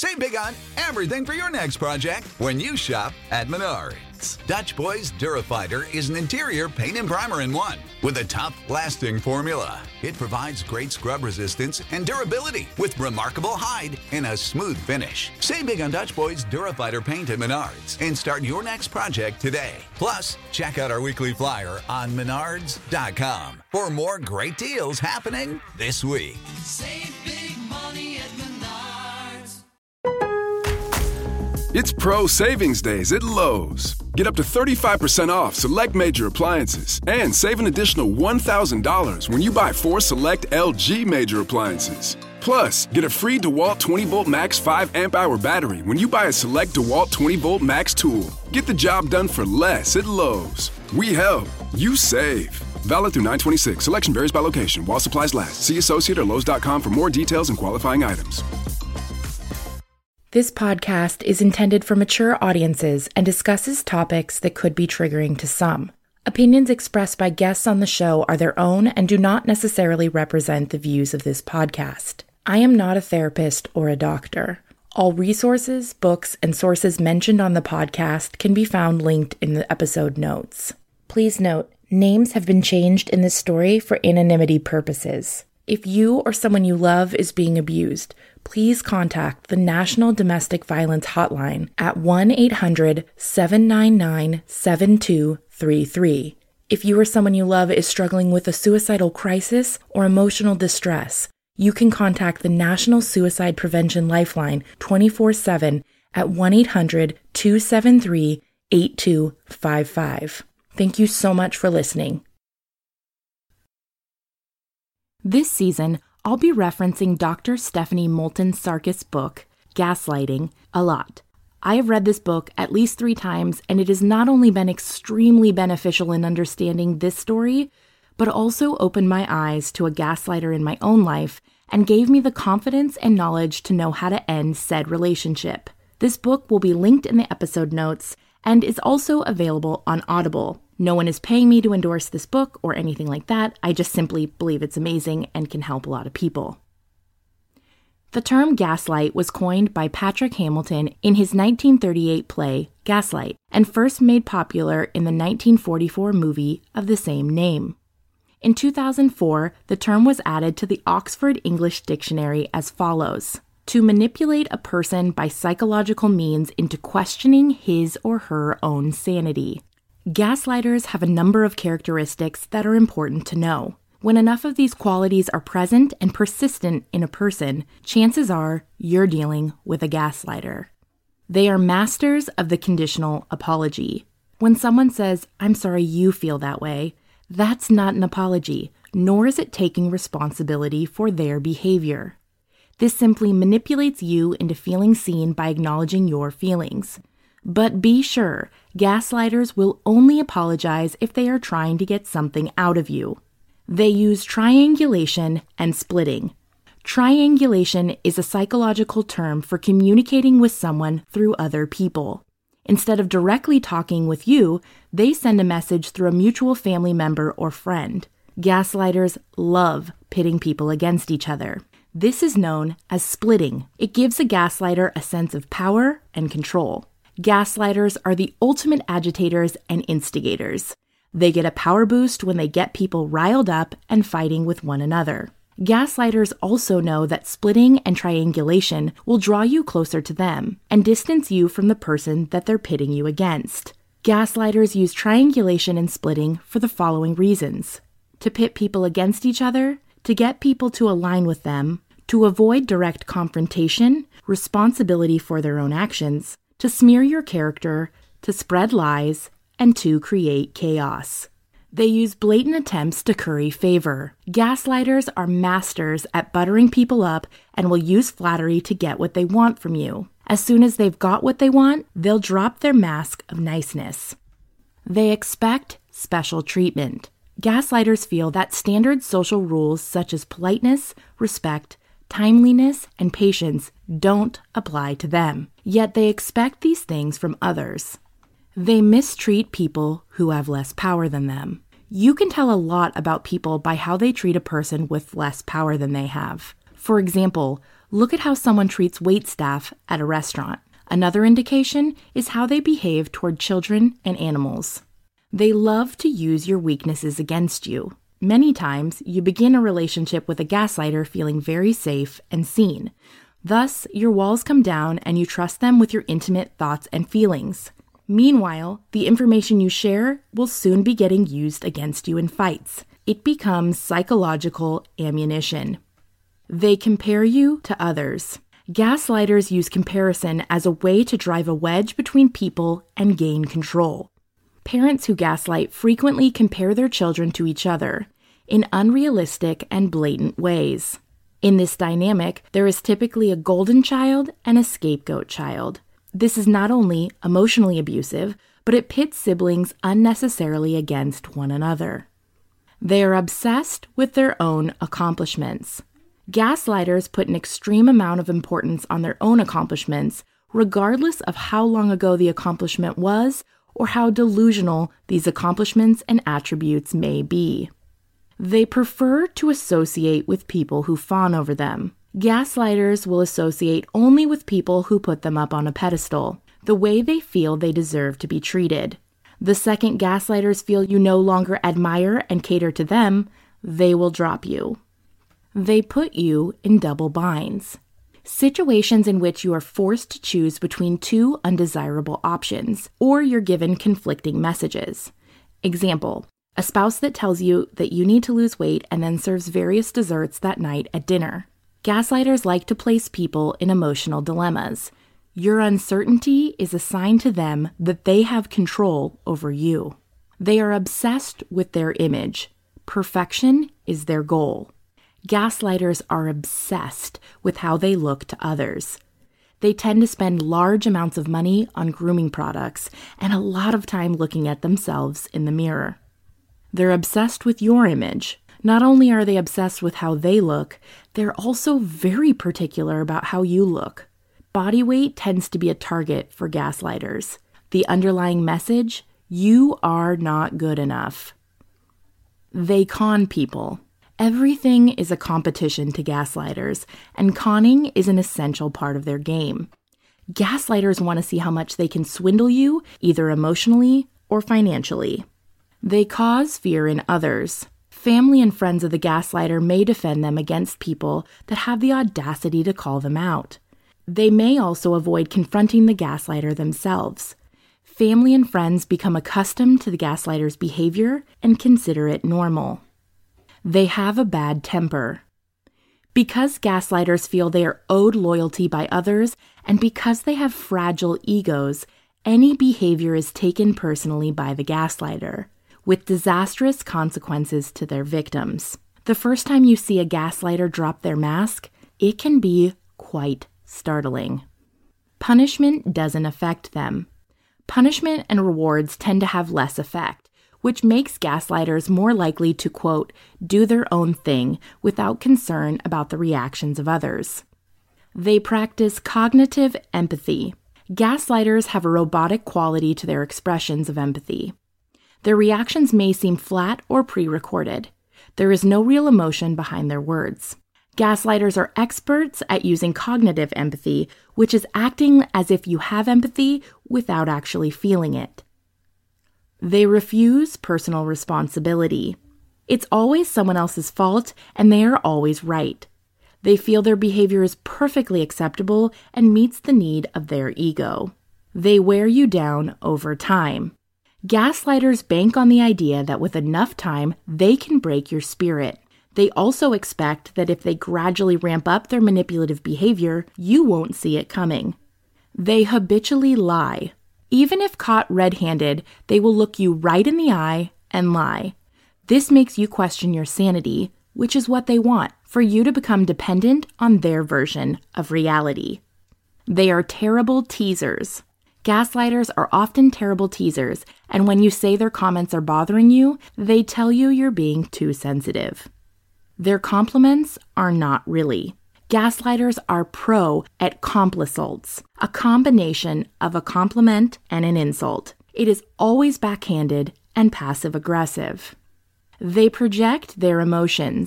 Save big on everything for your next project when you shop at Menards. Dutch Boys Durafighter is an interior paint and primer in one with a tough, lasting formula. It provides great scrub resistance and durability with remarkable hide and a smooth finish. Save big on Dutch Boys Durafighter paint at Menards and start your next project today. Plus, check out our weekly flyer on menards.com for more great deals happening this week. Save big money at Menards. It's Pro Savings Days at Lowe's. Get up to 35% off select major appliances and save an additional $1,000 when you buy 4 select LG major appliances. Plus, get a free DeWalt 20-volt max 5 amp-hour battery when you buy a select DeWalt 20-volt max tool. Get the job done for less at Lowe's. We help. You save. Valid through 9/26. Selection varies by location. While supplies last. See Associate or Lowe's.com for more details and qualifying items. This podcast is intended for mature audiences and discusses topics that could be triggering to some. Opinions expressed by guests on the show are their own and do not necessarily represent the views of this podcast. I am not a therapist or a doctor. All resources, books, and sources mentioned on the podcast can be found linked in the episode notes. Please note, names have been changed in this story for anonymity purposes. If you or someone you love is being abused, please contact the National Domestic Violence Hotline at 1-800-799-7233. If you or someone you love is struggling with a suicidal crisis or emotional distress, you can contact the National Suicide Prevention Lifeline 24/7 at 1-800-273-8255. Thank you so much for listening. This season, I'll be referencing Dr. Stephanie Moulton Sarkis' book, Gaslighting, a lot. I have read this book at least 3 times, and it has not only been extremely beneficial in understanding this story, but also opened my eyes to a gaslighter in my own life and gave me the confidence and knowledge to know how to end said relationship. This book will be linked in the episode notes and is also available on Audible. No one is paying me to endorse this book or anything like that. I just simply believe it's amazing and can help a lot of people. The term gaslight was coined by Patrick Hamilton in his 1938 play, Gaslight, and first made popular in the 1944 movie of the same name. In 2004, the term was added to the Oxford English Dictionary as follows: to manipulate a person by psychological means into questioning his or her own sanity. Gaslighters have a number of characteristics that are important to know. When enough of these qualities are present and persistent in a person, chances are you're dealing with a gaslighter. They are masters of the conditional apology. When someone says, "I'm sorry you feel that way," that's not an apology, nor is it taking responsibility for their behavior. This simply manipulates you into feeling seen by acknowledging your feelings. But be sure, gaslighters will only apologize if they are trying to get something out of you. They use triangulation and splitting. Triangulation is a psychological term for communicating with someone through other people. Instead of directly talking with you, they send a message through a mutual family member or friend. Gaslighters love pitting people against each other. This is known as splitting. It gives a gaslighter a sense of power and control. Gaslighters are the ultimate agitators and instigators. They get a power boost when they get people riled up and fighting with one another. Gaslighters also know that splitting and triangulation will draw you closer to them and distance you from the person that they're pitting you against. Gaslighters use triangulation and splitting for the following reasons: to pit people against each other, to get people to align with them, to avoid direct confrontation, responsibility for their own actions, to smear your character, to spread lies, and to create chaos. They use blatant attempts to curry favor. Gaslighters are masters at buttering people up and will use flattery to get what they want from you. As soon as they've got what they want, they'll drop their mask of niceness. They expect special treatment. Gaslighters feel that standard social rules such as politeness, respect, timeliness, and patience don't apply to them. Yet they expect these things from others. They mistreat people who have less power than them. You can tell a lot about people by how they treat a person with less power than they have. For example, Look at how someone treats waitstaff at a restaurant. Another indication is how they behave toward children and animals. They love to use your weaknesses against you. Many times, you begin a relationship with a gaslighter feeling very safe and seen. Thus, your walls come down and you trust them with your intimate thoughts and feelings. Meanwhile, the information you share will soon be getting used against you in fights. It becomes psychological ammunition. They compare you to others. Gaslighters use comparison as a way to drive a wedge between people and gain control. Parents who gaslight frequently compare their children to each other in unrealistic and blatant ways. In this dynamic, there is typically a golden child and a scapegoat child. This is not only emotionally abusive, but it pits siblings unnecessarily against one another. They are obsessed with their own accomplishments. Gaslighters put an extreme amount of importance on their own accomplishments, regardless of how long ago the accomplishment was or how delusional these accomplishments and attributes may be. They prefer to associate with people who fawn over them. Gaslighters will associate only with people who put them up on a pedestal, the way they feel they deserve to be treated. The second gaslighters feel you no longer admire and cater to them, they will drop you. They put you in double binds. Situations in which you are forced to choose between two undesirable options, or you're given conflicting messages. Example, a spouse that tells you that you need to lose weight and then serves various desserts that night at dinner. Gaslighters like to place people in emotional dilemmas. Your uncertainty is a sign to them that they have control over you. They are obsessed with their image. Perfection is their goal. Gaslighters are obsessed with how they look to others. They tend to spend large amounts of money on grooming products and a lot of time looking at themselves in the mirror. They're obsessed with your image. Not only are they obsessed with how they look, they're also very particular about how you look. Body weight tends to be a target for gaslighters. The underlying message, you are not good enough. They con people. Everything is a competition to gaslighters, and conning is an essential part of their game. Gaslighters want to see how much they can swindle you, either emotionally or financially. They cause fear in others. Family and friends of the gaslighter may defend them against people that have the audacity to call them out. They may also avoid confronting the gaslighter themselves. Family and friends become accustomed to the gaslighter's behavior and consider it normal. They have a bad temper. Because gaslighters feel they are owed loyalty by others, and because they have fragile egos, any behavior is taken personally by the gaslighter, with disastrous consequences to their victims. The first time you see a gaslighter drop their mask, it can be quite startling. Punishment doesn't affect them. Punishment and rewards tend to have less effect, which makes gaslighters more likely to, quote, do their own thing without concern about the reactions of others. They practice cognitive empathy. Gaslighters have a robotic quality to their expressions of empathy. Their reactions may seem flat or pre-recorded. There is no real emotion behind their words. Gaslighters are experts at using cognitive empathy, which is acting as if you have empathy without actually feeling it. They refuse personal responsibility. It's always someone else's fault, and they are always right. They feel their behavior is perfectly acceptable and meets the need of their ego. They wear you down over time. Gaslighters bank on the idea that with enough time, they can break your spirit. They also expect that if they gradually ramp up their manipulative behavior, you won't see it coming. They habitually lie. Even if caught red-handed, they will look you right in the eye and lie. This makes you question your sanity, which is what they want, for you to become dependent on their version of reality. They are terrible teasers. Gaslighters are often terrible teasers, and when you say their comments are bothering you, they tell you you're being too sensitive. Their compliments are not really. Gaslighters are pro at complisalts, a combination of a compliment and an insult. It is always backhanded and passive-aggressive. They project their emotions.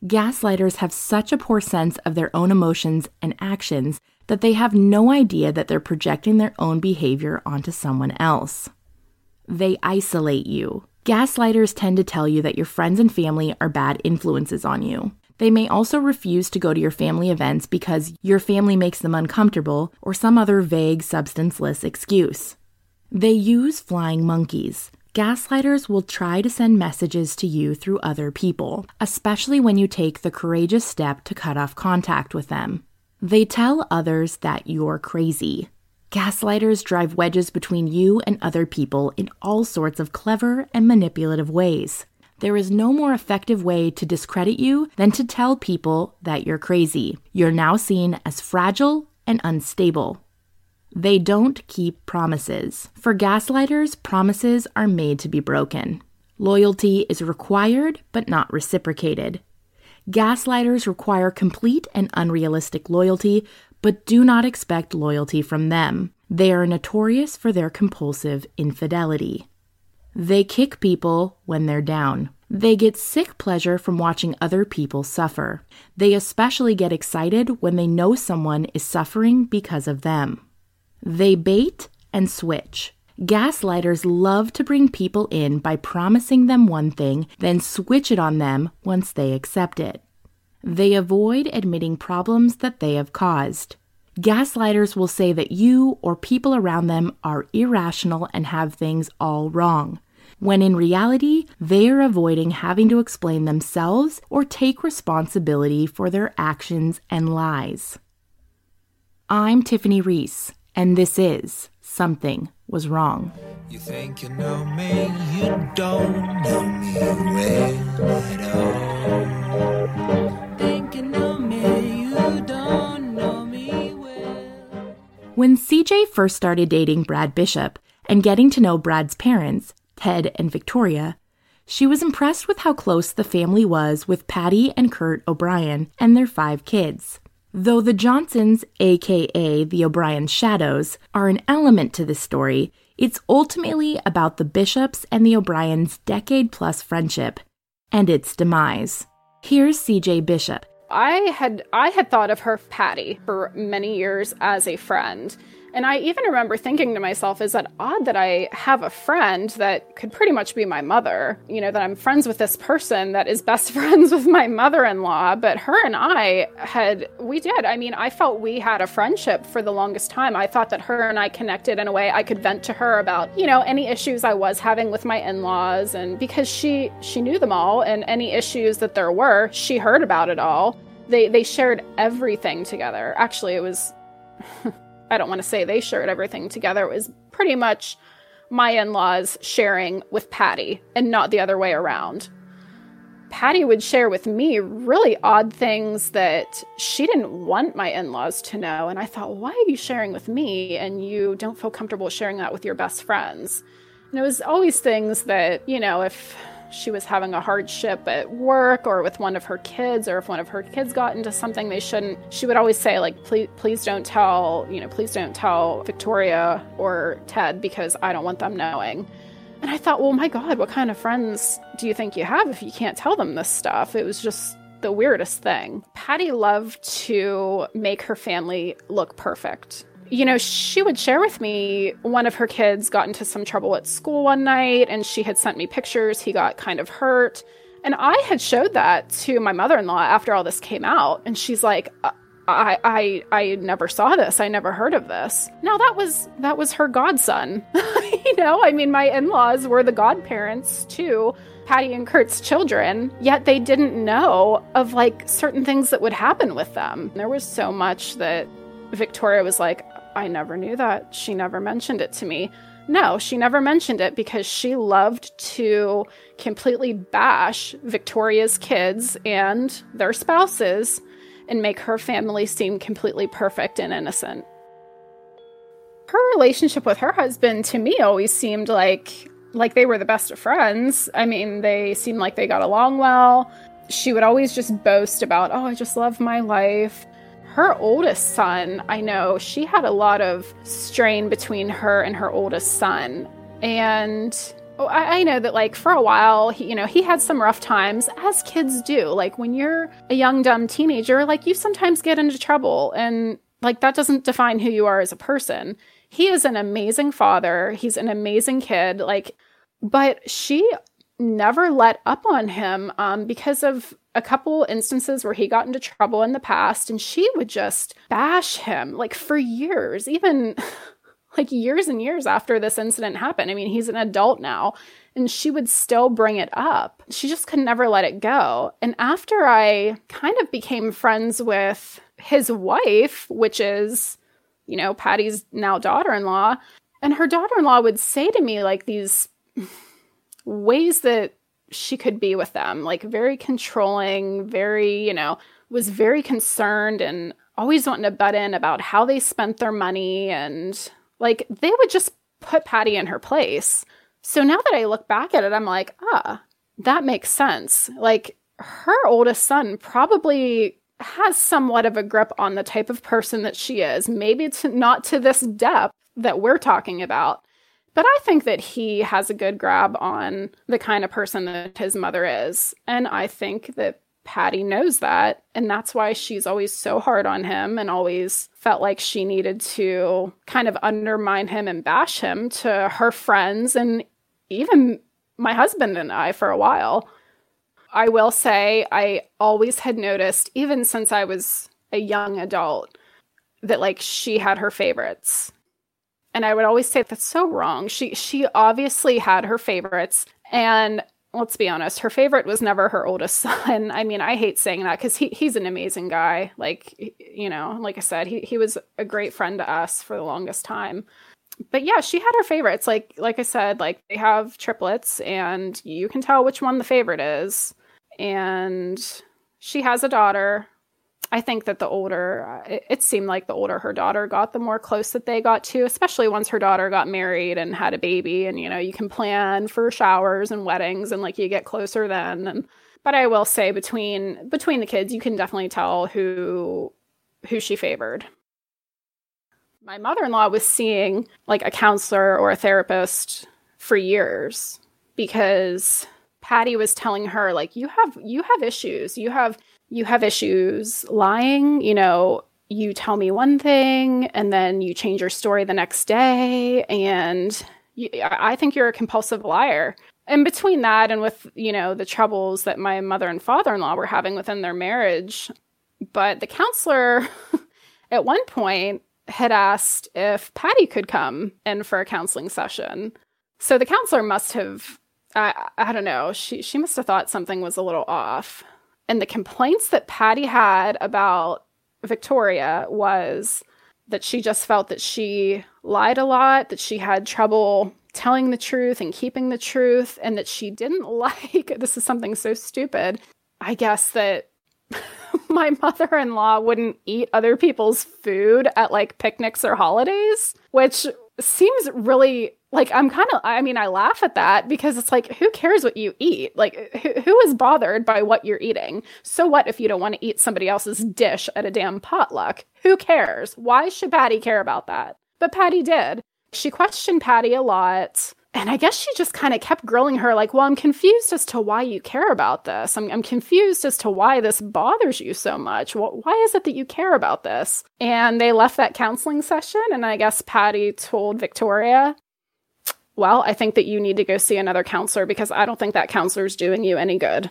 Gaslighters have such a poor sense of their own emotions and actions that they have no idea that they're projecting their own behavior onto someone else. They isolate you. Gaslighters tend to tell you that your friends and family are bad influences on you. They may also refuse to go to your family events because your family makes them uncomfortable or some other vague, substanceless excuse. They use flying monkeys. Gaslighters will try to send messages to you through other people, especially when you take the courageous step to cut off contact with them. They tell others that you're crazy. Gaslighters drive wedges between you and other people in all sorts of clever and manipulative ways. There is no more effective way to discredit you than to tell people that you're crazy. You're now seen as fragile and unstable. They don't keep promises. For gaslighters, promises are made to be broken. Loyalty is required but not reciprocated. Gaslighters require complete and unrealistic loyalty, but do not expect loyalty from them. They are notorious for their compulsive infidelity. They kick people when they're down. They get sick pleasure from watching other people suffer. They especially get excited when they know someone is suffering because of them. They bait and switch. Gaslighters love to bring people in by promising them one thing, then switch it on them once they accept it. They avoid admitting problems that they have caused. Gaslighters will say that you or people around them are irrational and have things all wrong, when in reality, they are avoiding having to explain themselves or take responsibility for their actions and lies. I'm Tiffany Reese, and this is Something Was Wrong. You think you know me, you don't know me well at all. Think you know me, you don't know me well. When CJ first started dating Brad Bishop and getting to know Brad's parents, Ted and Victoria, she was impressed with how close the family was with Patty and Kurt O'Brien and their 5 kids. Though the Johnsons, aka the O'Brien Shadows, are an element to this story, it's ultimately about the Bishops and the O'Briens' decade-plus friendship and its demise. Here's CJ Bishop. I had thought of her, Patty, for many years as a friend. And I even remember thinking to myself, is that odd that I have a friend that could pretty much be my mother? You know, that I'm friends with this person that is best friends with my mother-in-law. But her and I I felt we had a friendship for the longest time. I thought that her and I connected in a way I could vent to her about, any issues I was having with my in-laws. And because she knew them all, and any issues that there were, she heard about it all. They shared everything together. Actually, it was... I don't want to say they shared everything together. It was pretty much my in-laws sharing with Patty and not the other way around. Patty would share with me really odd things that she didn't want my in-laws to know. And I thought, why are you sharing with me and you don't feel comfortable sharing that with your best friends? And it was always things that, if she was having a hardship at work or with one of her kids, or if one of her kids got into something they shouldn't, she would always say, like, please don't tell Victoria or Ted because I don't want them knowing. And I thought, well, my God, what kind of friends do you think you have if you can't tell them this stuff? It was just the weirdest thing. Patty loved to make her family look perfect. She would share with me one of her kids got into some trouble at school one night, and she had sent me pictures. He got kind of hurt. And I had showed that to my mother-in-law after all this came out. And she's like, I never saw this. I never heard of this. Now, that was her godson. My in-laws were the godparents to Patty and Kurt's children, yet they didn't know of, certain things that would happen with them. There was so much that Victoria was like, I never knew that. She never mentioned it to me. No, she never mentioned it because she loved to completely bash Victoria's kids and their spouses and make her family seem completely perfect and innocent. Her relationship with her husband, to me, always seemed like they were the best of friends. They seemed like they got along well. She would always just boast about, I just love my life. Her oldest son, I know, she had a lot of strain between her and her oldest son. And I know that, like, for a while, he had some rough times, as kids do. Like, when you're a young, dumb teenager, like, you sometimes get into trouble, and, like, that doesn't define who you are as a person. He is an amazing father. He's an amazing kid. Like, but she never let up on him because of a couple instances where he got into trouble in the past, and she would just bash him, like, for years, even like years and years after this incident happened. I mean, he's an adult now, and she would still bring it up. She just could never let it go. And after I kind of became friends with his wife, which is, Patty's now daughter-in-law, and her daughter-in-law would say to me, like, these ways that she could be with them, like, very controlling, very, was very concerned and always wanting to butt in about how they spent their money, and, like, they would just put Patty in her place. So now that I look back at it, I'm like, that makes sense. Like, her oldest son probably has somewhat of a grip on the type of person that she is. Maybe not to this depth that we're talking about, but I think that he has a good grab on the kind of person that his mother is. And I think that Patty knows that, and that's why she's always so hard on him and always felt like she needed to kind of undermine him and bash him to her friends and even my husband and I for a while. I will say I always had noticed, even since I was a young adult, that, like, she had her favorites. And I would always say, that's so wrong. She obviously had her favorites, and let's be honest, her favorite was never her oldest son. I mean, I hate saying that because he's an amazing guy. Like, like I said, he was a great friend to us for the longest time. But yeah, she had her favorites. Like I said, like, they have triplets, and you can tell which one the favorite is. And she has a daughter. I think that the older, it seemed like the older her daughter got, the more close that they got to, especially once her daughter got married and had a baby. And, you can plan for showers and weddings, and, like, you get closer then. But I will say between the kids, you can definitely tell who she favored. My mother-in-law was seeing, like, a counselor or a therapist for years because Patty was telling her, like, you have issues. You have issues lying. You tell me one thing and then you change your story the next day. And I think you're a compulsive liar. And between that and with, the troubles that my mother and father-in-law were having within their marriage. But the counselor at one point had asked if Patty could come in for a counseling session. So the counselor must have, I don't know, she must have thought something was a little off. And the complaints that Patty had about Victoria was that she just felt that she lied a lot, that she had trouble telling the truth and keeping the truth, and that she didn't like, this is something so stupid, I guess, that my mother-in-law wouldn't eat other people's food at, like, picnics or holidays, which seems really, like, I laugh at that because it's like, who cares what you eat? Like, who is bothered by what you're eating? So what if you don't want to eat somebody else's dish at a damn potluck? Who cares? Why should Patty care about that? But Patty did. She questioned Patty a lot. And I guess she just kind of kept grilling her, like, well, I'm confused as to why you care about this. I'm confused as to why this bothers you so much. Why is it that you care about this? And they left that counseling session, and I guess Patty told Victoria, well, I think that you need to go see another counselor because I don't think that counselor's doing you any good.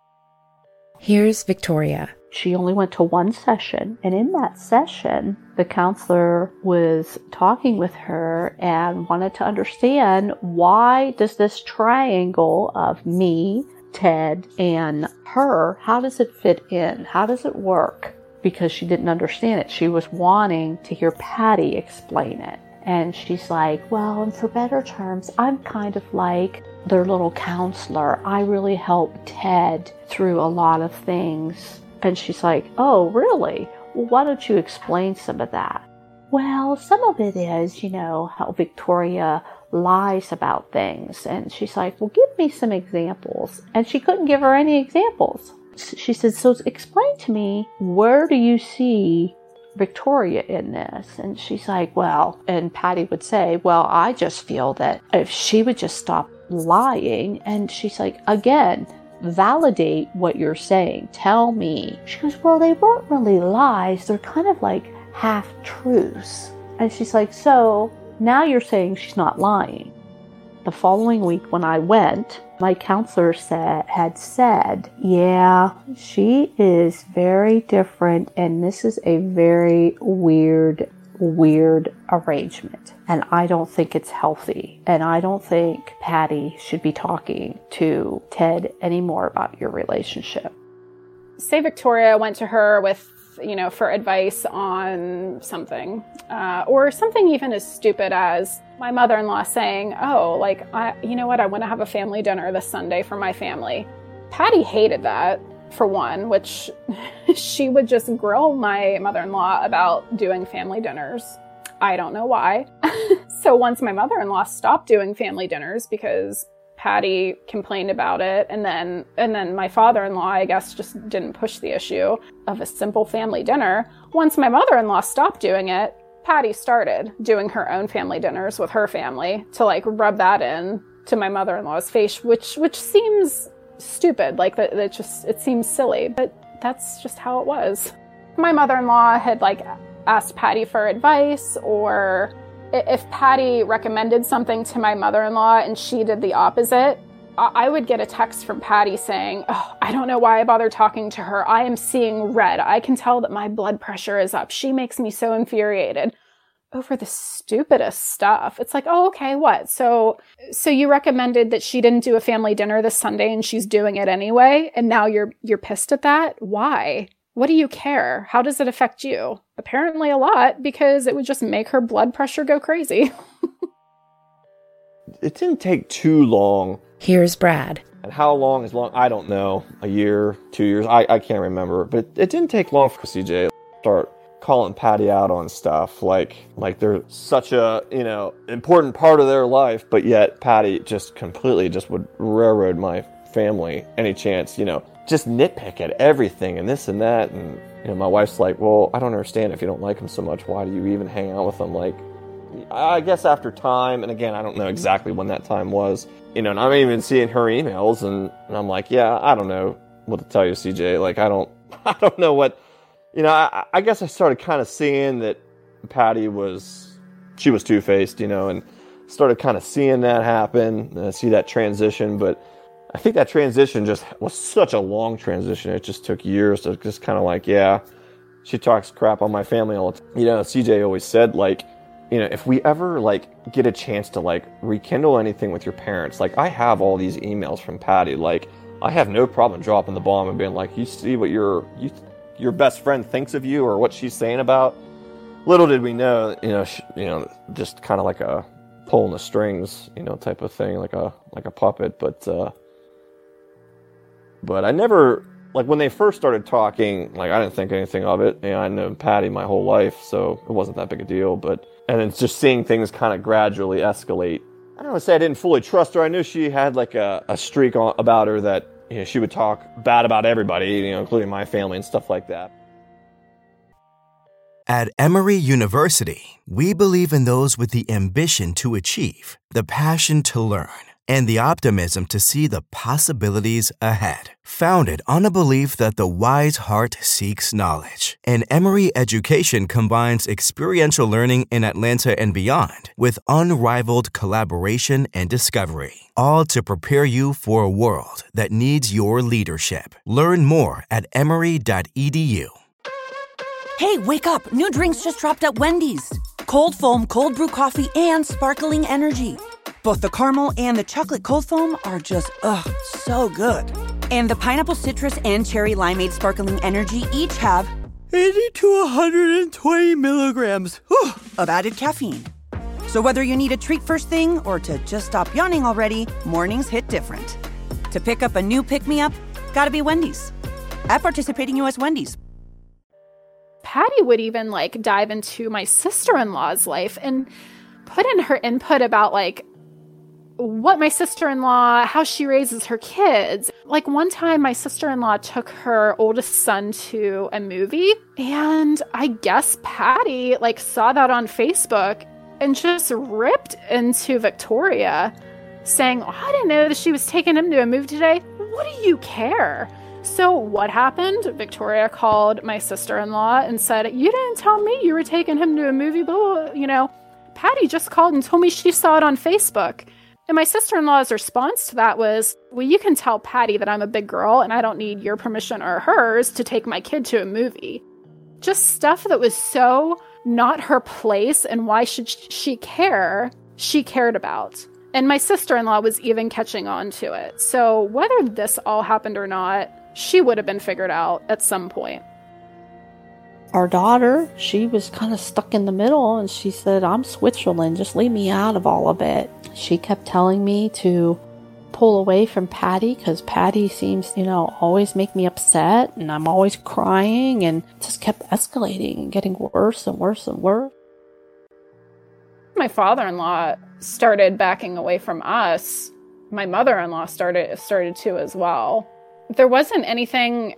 Here's Victoria. She only went to one session, and in that session, the counselor was talking with her and wanted to understand, why does this triangle of me, Ted, and her, how does it fit in? How does it work? Because she didn't understand it. She was wanting to hear Patty explain it. And she's like, well, and for better terms, I'm kind of like their little counselor. I really help Ted through a lot of things. And she's like, oh, really? Well, why don't you explain some of that? Well, some of it is, how Victoria lies about things. And she's like, well, give me some examples. And she couldn't give her any examples. She said, so explain to me, where do you see Victoria in this? And she's like, well, and Patty would say, well, I just feel that if she would just stop lying. And she's like, again, validate what you're saying. Tell me. She goes, well, they weren't really lies. They're kind of like half-truths. And she's like, so now you're saying she's not lying. The following week when I went, my counselor had said, yeah, she is very different, and this is a very weird arrangement. And I don't think it's healthy. And I don't think Patty should be talking to Ted anymore about your relationship. Say Victoria went to her with, for advice on something, or something even as stupid as my mother-in-law saying, oh, like, you know what, I want to have a family dinner this Sunday for my family. Patty hated that, for one, which she would just grill my mother-in-law about doing family dinners. I don't know why. So once my mother-in-law stopped doing family dinners because Patty complained about it, and then my father-in-law, I guess, just didn't push the issue of a simple family dinner. Once my mother-in-law stopped doing it, Patty started doing her own family dinners with her family to like rub that in to my mother-in-law's face, which seems stupid. Like it seems silly, but that's just how it was. My mother-in-law had like asked Patty for advice, or if Patty recommended something to my mother-in-law and she did the opposite, I would get a text from Patty saying, oh, I don't know why I bother talking to her. I am seeing red. I can tell that my blood pressure is up. She makes me so infuriated over the stupidest stuff. It's like, oh, okay, what? So you recommended that she didn't do a family dinner this Sunday and she's doing it anyway, and now you're pissed at that? Why? What do you care? How does it affect you? Apparently a lot, because it would just make her blood pressure go crazy. It didn't take too long. Here's Brad. And how long is long? I don't know. A year, 2 years? I can't remember. But it didn't take long for CJ to start calling Patty out on stuff. Like they're such a, important part of their life, but yet Patty just completely just would railroad my family any chance, just nitpick at everything and this and that. And, my wife's like, well, I don't understand. If you don't like him so much, why do you even hang out with him? Like, I guess after time, and again, I don't know exactly when that time was, and I'm even seeing her emails, and I'm like, yeah, I don't know what to tell you, CJ. Like, I don't know what, I guess I started kind of seeing that Patty she was two-faced, and started kind of seeing that happen, see that transition, but I think that transition just was such a long transition. It just took years to just kind of like, yeah, she talks crap on my family all the time. CJ always said, like, if we ever, like, get a chance to, like, rekindle anything with your parents, like, I have all these emails from Patty. Like, I have no problem dropping the bomb and being like, you see what your best friend thinks of you or what she's saying about. Little did we know, just kind of like a pulling the strings, type of thing, like a puppet. But I never, like, when they first started talking, like, I didn't think anything of it. I know Patty my whole life, so it wasn't that big a deal. And then just seeing things kind of gradually escalate. I don't want to say I didn't fully trust her. I knew she had, like, a streak about her that, she would talk bad about everybody, including my family and stuff like that. At Emory University, we believe in those with the ambition to achieve, the passion to learn, and the optimism to see the possibilities ahead. Founded on a belief that the wise heart seeks knowledge, and Emory education combines experiential learning in Atlanta and beyond with unrivaled collaboration and discovery, all to prepare you for a world that needs your leadership. Learn more at emory.edu. Hey, wake up! New drinks just dropped at Wendy's. Cold foam, cold brew coffee, and sparkling energy. Both the caramel and the chocolate cold foam are just, so good. And the pineapple citrus and cherry limeade sparkling energy each have 80 to 120 milligrams of added caffeine. So whether you need a treat first thing or to just stop yawning already, mornings hit different. To pick up a new pick-me-up, gotta be Wendy's. At participating U.S. Wendy's. Patty would even, like, dive into my sister-in-law's life and put in her input about, like, what my sister-in-law, how she raises her kids. Like, one time my sister-in-law took her oldest son to a movie, and I guess Patty, like, saw that on Facebook and just ripped into Victoria saying, oh, I didn't know that she was taking him to a movie today. What do you care? So what happened? Victoria called my sister-in-law and said, you didn't tell me you were taking him to a movie, blah, blah, blah. Patty just called and told me she saw it on Facebook. And my sister-in-law's response to that was, well, you can tell Patty that I'm a big girl and I don't need your permission or hers to take my kid to a movie. Just stuff that was so not her place, and why should she care, she cared about. And my sister-in-law was even catching on to it. So whether this all happened or not, she would have been figured out at some point. Our daughter, she was kind of stuck in the middle, and she said, I'm Switzerland, just leave me out of all of it. She kept telling me to pull away from Patty because Patty seems, always make me upset, and I'm always crying, and it just kept escalating and getting worse and worse and worse. My father-in-law started backing away from us. My mother-in-law started to as well. There wasn't anything,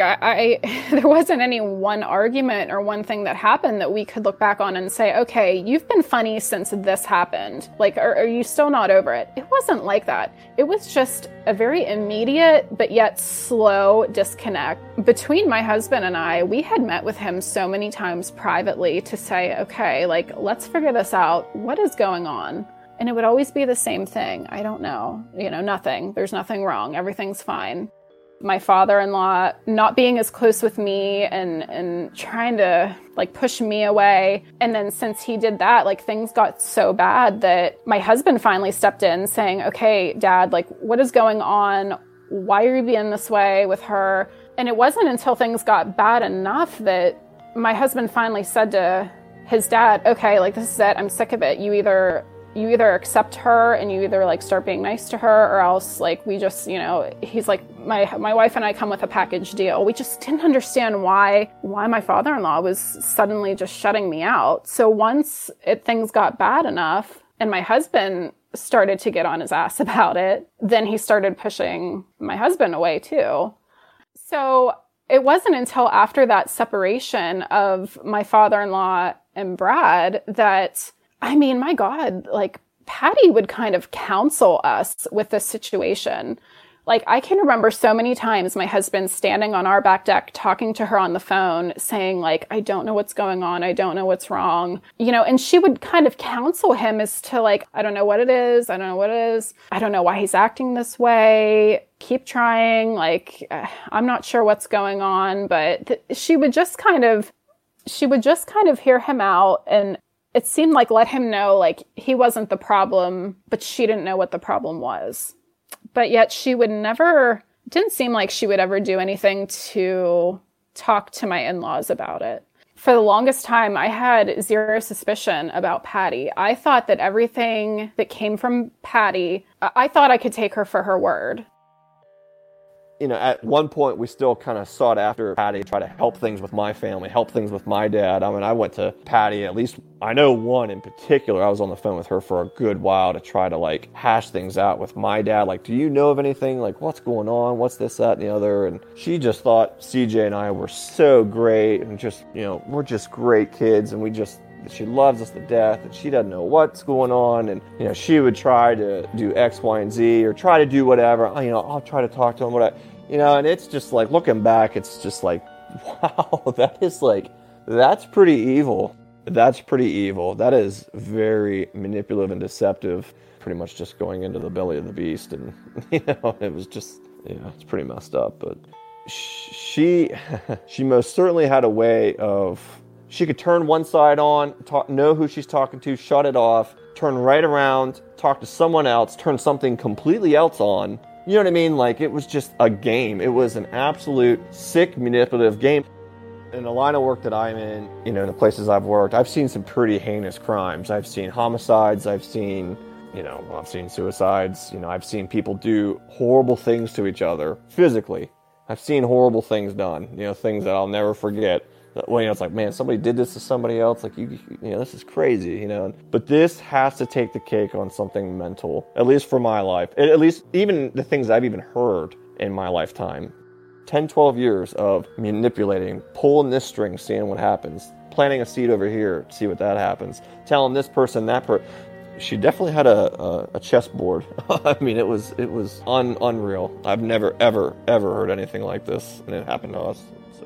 there wasn't any one argument or one thing that happened that we could look back on and say, okay, you've been funny since this happened. Are you still not over it? It wasn't like that. It was just a very immediate but yet slow disconnect. Between my husband and I, we had met with him so many times privately to say, okay, let's figure this out. What is going on? And it would always be the same thing. I don't know. Nothing. There's nothing wrong. Everything's fine. My father-in-law not being as close with me and trying to push me away. And then since he did that, things got so bad that my husband finally stepped in saying, okay, Dad, what is going on? Why are you being this way with her? And it wasn't until things got bad enough that my husband finally said to his dad, okay, this is it. I'm sick of it. You either accept her and you either start being nice to her, or else we just, he's like, my wife and I come with a package deal. We just didn't understand why my father-in-law was suddenly just shutting me out. So once things got bad enough and my husband started to get on his ass about it, then he started pushing my husband away too. So it wasn't until after that separation of my father-in-law and Brad that, my God, Patty would kind of counsel us with this situation. I can remember so many times my husband standing on our back deck talking to her on the phone saying, I don't know what's going on. I don't know what's wrong. And she would kind of counsel him as to I don't know what it is. I don't know what it is. I don't know why he's acting this way. Keep trying. I'm not sure what's going on. But she would just kind of hear him out, and it seemed let him know he wasn't the problem, but she didn't know what the problem was. But yet she would never, didn't seem like she would ever do anything to talk to my in-laws about it. For the longest time, I had zero suspicion about Patty. I thought that everything that came from Patty, I thought I could take her for her word. At one point, we still kind of sought after Patty, try to help things with my family, help things with my dad. I went to Patty, at least I know one in particular. I was on the phone with her for a good while to try to hash things out with my dad. Do you know of anything? What's going on? What's this, that, and the other? And she just thought CJ and I were so great and just, we're just great kids, and she loves us to death, and she doesn't know what's going on, and she would try to do X, Y, and Z, or try to do whatever. I'll try to talk to him, whatever. And it's just looking back, it's just wow, that's pretty evil. That's pretty evil. That is very manipulative and deceptive. Pretty much just going into the belly of the beast, and it was just, it's pretty messed up. But she most certainly had a way of. She could turn one side on, know who she's talking to, shut it off, turn right around, talk to someone else, turn something completely else on. You know what I mean? It was just a game. It was an absolute sick, manipulative game. In the line of work that I'm in, the places I've worked, I've seen some pretty heinous crimes. I've seen homicides. I've seen suicides. I've seen people do horrible things to each other physically. I've seen horrible things done, things that I'll never forget. It's man, somebody did this to somebody else. This is crazy, But this has to take the cake on something mental, at least for my life. At least even the things I've even heard in my lifetime. 10, 12 years of manipulating, pulling this string, seeing what happens, planting a seed over here, see what that happens, telling this person, that person. She definitely had a chessboard. I mean, it was unreal. I've never, ever heard anything like this, and it happened to us. So.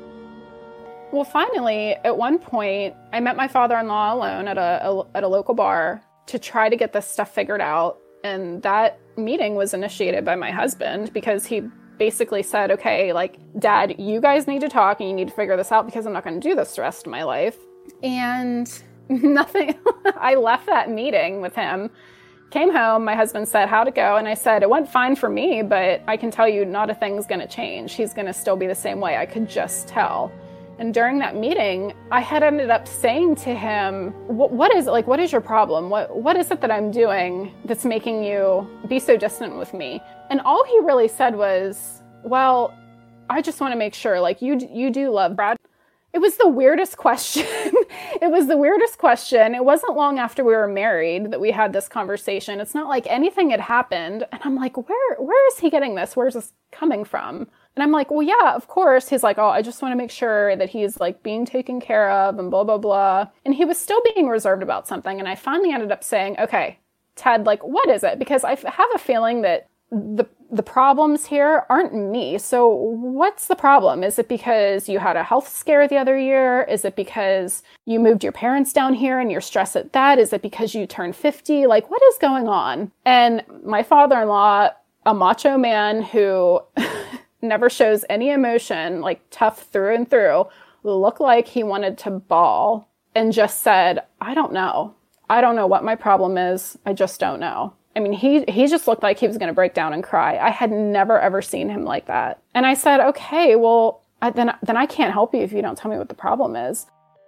Well, finally, at one point, I met my father-in-law alone at a local bar to try to get this stuff figured out. And that meeting was initiated by my husband because he basically said, okay, like, Dad, you guys need to talk and you need to figure this out because I'm not going to do this the rest of my life. And nothing, I left that meeting with him, came home, my husband said, how'd it go? And I said, it went fine for me, but I can tell you not a thing's going to change. He's going to still be the same way. I could just tell. And during that meeting, I had ended up saying to him, what is your problem? What is it that I'm doing that's making you be so distant with me? And all he really said was, well, I just want to make sure, like, you do love Brad. It was the weirdest question. It was the weirdest question. It wasn't long after we were married that we had this conversation. It's not like anything had happened. And I'm like, where is he getting this? Where's this coming from? And I'm like, well, yeah, of course. He's like, oh, I just want to make sure that he's like being taken care of and blah, blah, blah. And he was still being reserved about something. And I finally ended up saying, okay, Ted, like, what is it? Because I have a feeling that the problems here aren't me. So what's the problem? Is it because you had a health scare the other year? Is it because you moved your parents down here and you're stressed at that? Is it because you turned 50? Like, what is going on? And my father-in-law, a macho man who never shows any emotion, like tough through and through, looked like he wanted to bawl and just said, I don't know. I don't know what my problem is. I just don't know. I mean, he just looked like he was going to break down and cry. I had never, ever seen him like that. And I said, okay, well, then I can't help you if you don't tell me what the problem is.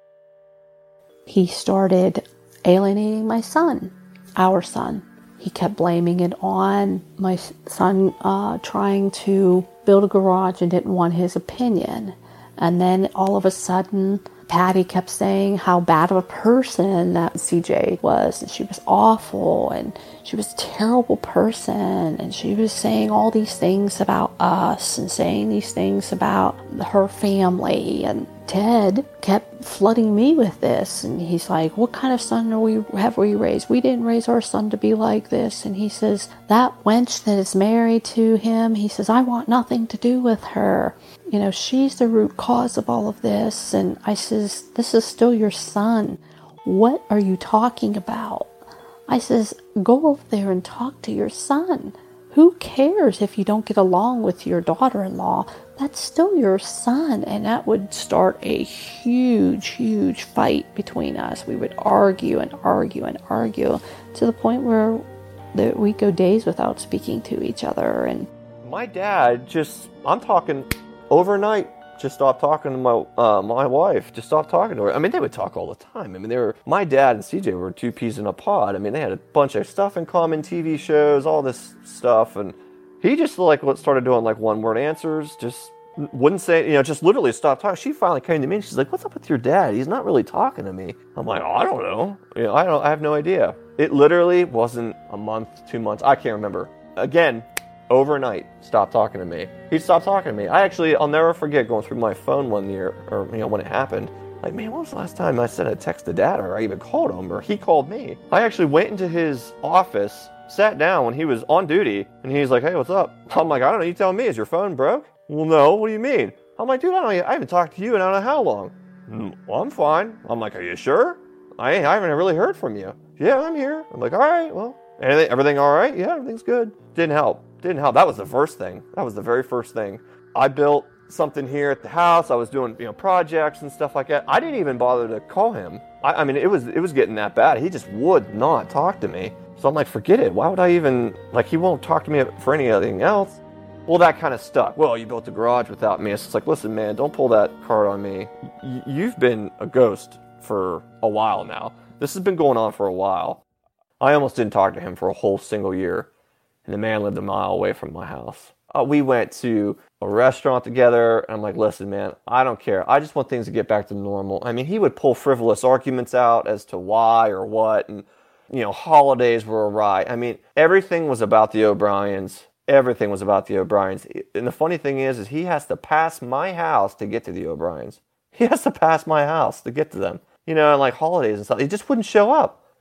He started alienating my son, our son. He kept blaming it on my son trying to build a garage and didn't want his opinion. And then all of a sudden, Patty kept saying how bad of a person that CJ was, and she was awful, and she was a terrible person, and she was saying all these things about us, and saying these things about her family, and Ted kept flooding me with this, and he's like, what kind of son have we raised? We didn't raise our son to be like this. And he says, that wench that is married to him, he says, I want nothing to do with her. You know, she's the root cause of all of this. And I says, this is still your son. What are you talking about? I says, go over there and talk to your son. Who cares if you don't get along with your daughter-in-law? That's still your son. And that would start a huge, huge fight between us. We would argue and argue and argue to the point where we'd go days without speaking to each other. And my dad I'm talking overnight, just stopped talking to my wife, just stopped talking to her. I mean, they would talk all the time. I mean, my dad and CJ were two peas in a pod. I mean, they had a bunch of stuff in common, TV shows, all this stuff, and he just started doing like one-word answers, just wouldn't say, just literally stopped talking. She finally came to me and she's like, what's up with your dad? He's not really talking to me. I'm like, oh, I don't know. I have no idea. It literally wasn't a month, 2 months. I can't remember. Again, overnight, stopped talking to me. He stopped talking to me. I'll never forget going through my phone one year, or when it happened. Like, man, when was the last time I sent a text to Dad, or I even called him, or he called me? I actually went into his office, sat down when he was on duty, and he's like, hey, what's up? I'm like, I don't know, you tell me, is your phone broke? Well, no, what do you mean? I'm like, dude, I haven't talked to you in I don't know how long. Well, I'm fine. I'm like, are you sure? I haven't really heard from you. Yeah, I'm here. I'm like, all right, well, everything all right? Yeah, everything's good. Didn't help. That was the first thing. That was the very first thing. I built something here at the house. I was doing, projects and stuff like that. I didn't even bother to call him. I mean, it was getting that bad. He just would not talk to me. So I'm like, forget it. Why would I even, he won't talk to me for anything else. Well, that kind of stuck. Well, you built a garage without me. It's just like, listen, man, don't pull that card on me. You've been a ghost for a while now. This has been going on for a while. I almost didn't talk to him for a whole single year. And the man lived a mile away from my house. We went to a restaurant together, and I'm like, listen, man, I don't care. I just want things to get back to normal. I mean, he would pull frivolous arguments out as to why or what, and, holidays were awry. I mean, everything was about the O'Briens. Everything was about the O'Briens. And the funny thing is he has to pass my house to get to the O'Briens. He has to pass my house to get to them. And like holidays and stuff, he just wouldn't show up.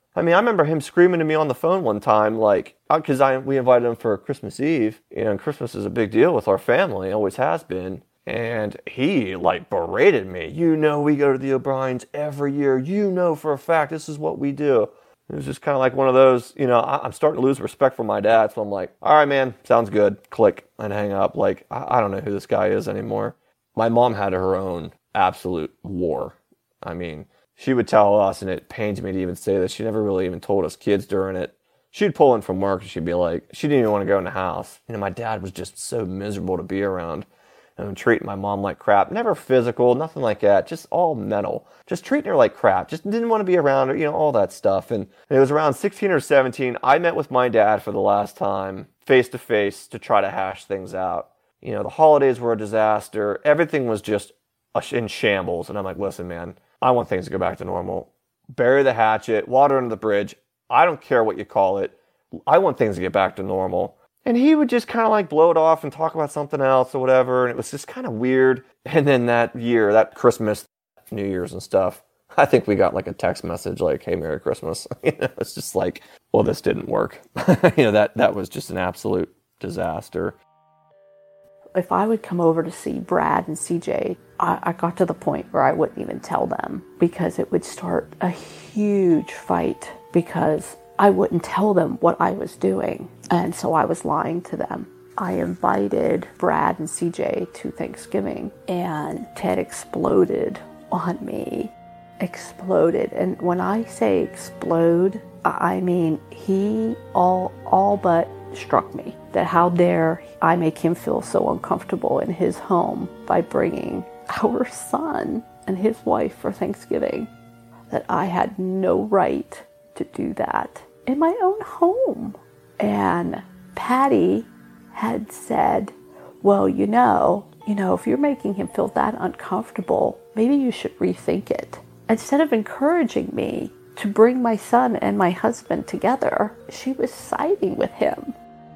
I mean, I remember him screaming to me on the phone one time, like, because we invited him for Christmas Eve, and Christmas is a big deal with our family, always has been. And he, like, berated me. You know we go to the O'Briens every year. You know for a fact this is what we do. It was just kind of like one of those, you know, I'm starting to lose respect for my dad. So I'm like, all right, man, sounds good. Click and hang up. Like, I don't know who this guy is anymore. My mom had her own absolute war. I mean, she would tell us, and it pains me to even say this, she never really even told us kids during it. She'd pull in from work and she'd be like, she didn't even want to go in the house. You know, my dad was just so miserable to be around. And treating my mom like crap. Never physical, nothing like that. Just all mental. Just treating her like crap. Just didn't want to be around her, you know, all that stuff. And it was around 16 or 17, I met with my dad for the last time, face to face, to try to hash things out. You know, the holidays were a disaster. Everything was just in shambles. And I'm like, listen, man, I want things to go back to normal. Bury the hatchet, water under the bridge. I don't care what you call it. I want things to get back to normal. And he would just kind of like blow it off and talk about something else or whatever. And it was just kind of weird. And then that year, that Christmas, New Year's and stuff, I think we got like a text message like, hey, Merry Christmas. You know, it's just like, well, this didn't work. You know, that was just an absolute disaster. If I would come over to see Brad and CJ, I got to the point where I wouldn't even tell them because it would start a huge fight because I wouldn't tell them what I was doing. And so I was lying to them. I invited Brad and CJ to Thanksgiving, and Ted exploded on me. Exploded. And when I say explode, I mean he all but struck me. That how dare I make him feel so uncomfortable in his home by bringing our son and his wife for Thanksgiving. That I had no right to do that in my own home. And Patty had said, well, you know, if you're making him feel that uncomfortable, maybe you should rethink it. Instead of encouraging me to bring my son and my husband together, she was siding with him.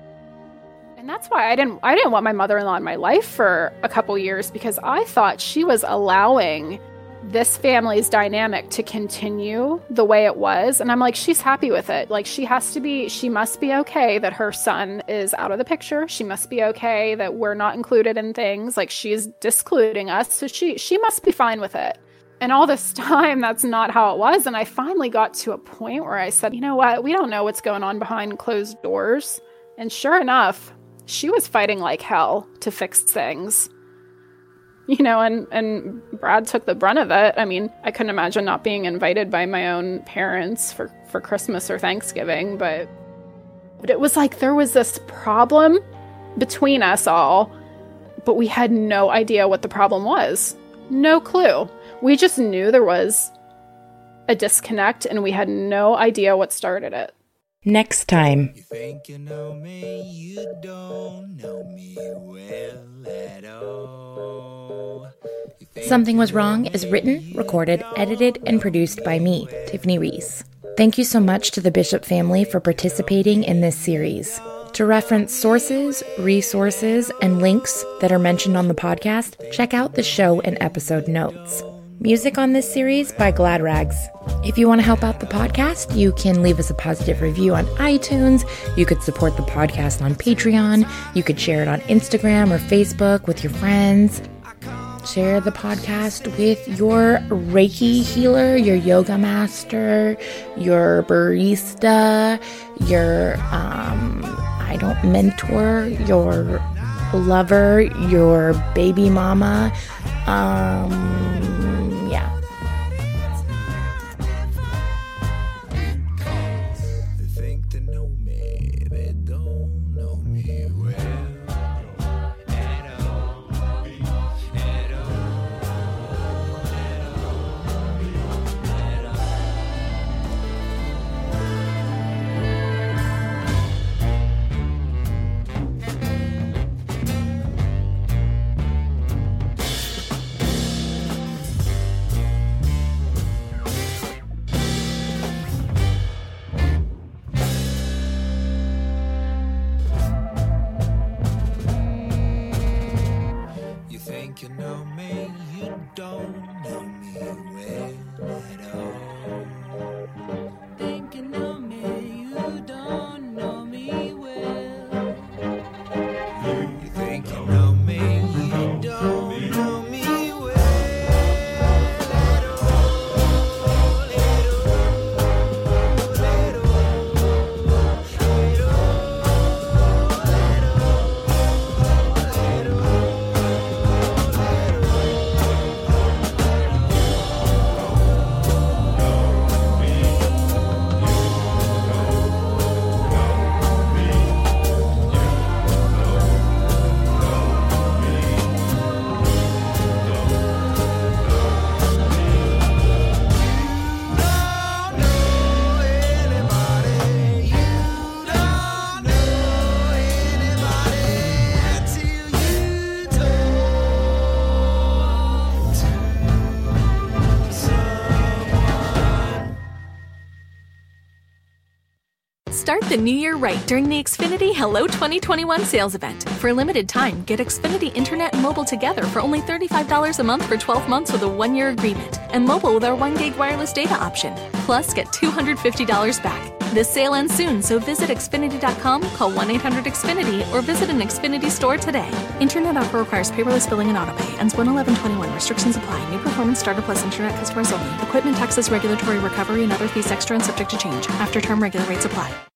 And that's why I didn't want my mother-in-law in my life for a couple years, because I thought she was allowing this family's dynamic to continue the way it was. And I'm like, she's happy with it. Like, she must be okay that her son is out of the picture. She must be okay that we're not included in things. Like, she's discluding us. So she must be fine with it. And all this time, that's not how it was. And I finally got to a point where I said, you know what? We don't know what's going on behind closed doors. And sure enough, she was fighting like hell to fix things. You know, and Brad took the brunt of it. I mean, I couldn't imagine not being invited by my own parents for Christmas or Thanksgiving, but it was like there was this problem between us all, but we had no idea what the problem was. No clue. We just knew there was a disconnect, and we had no idea what started it. Next time. You think you know me, you don't know me well at all. Something Was Wrong is written, recorded, edited, and produced by me, Tiffany Reese. Thank you so much to the Bishop family for participating in this series. To reference sources, resources, and links that are mentioned on the podcast, check out the show and episode notes. Music on this series by Glad Rags. If you want to help out the podcast, you can leave us a positive review on iTunes. You could support the podcast on Patreon. You could share it on Instagram or Facebook with your friends. Share the podcast with your Reiki healer, your yoga master, your barista, your mentor, your lover, your baby mama. Yeah. They think they know me, they don't know me well at all. At You think you know me, you don't know me well at all. Thinking Start the new year right during the Xfinity Hello 2021 sales event. For a limited time, get Xfinity Internet and mobile together for only $35 a month for 12 months with a 1-year agreement, and mobile with our 1 gig wireless data option. Plus, get $250 back. This sale ends soon, so visit Xfinity.com, call 1-800-XFINITY, or visit an Xfinity store today. Internet offer requires paperless billing and autopay. Ends 1/11/21. Restrictions apply. New performance starter plus internet customers only. Equipment taxes, regulatory recovery, and other fees extra and subject to change. After term regular rates apply.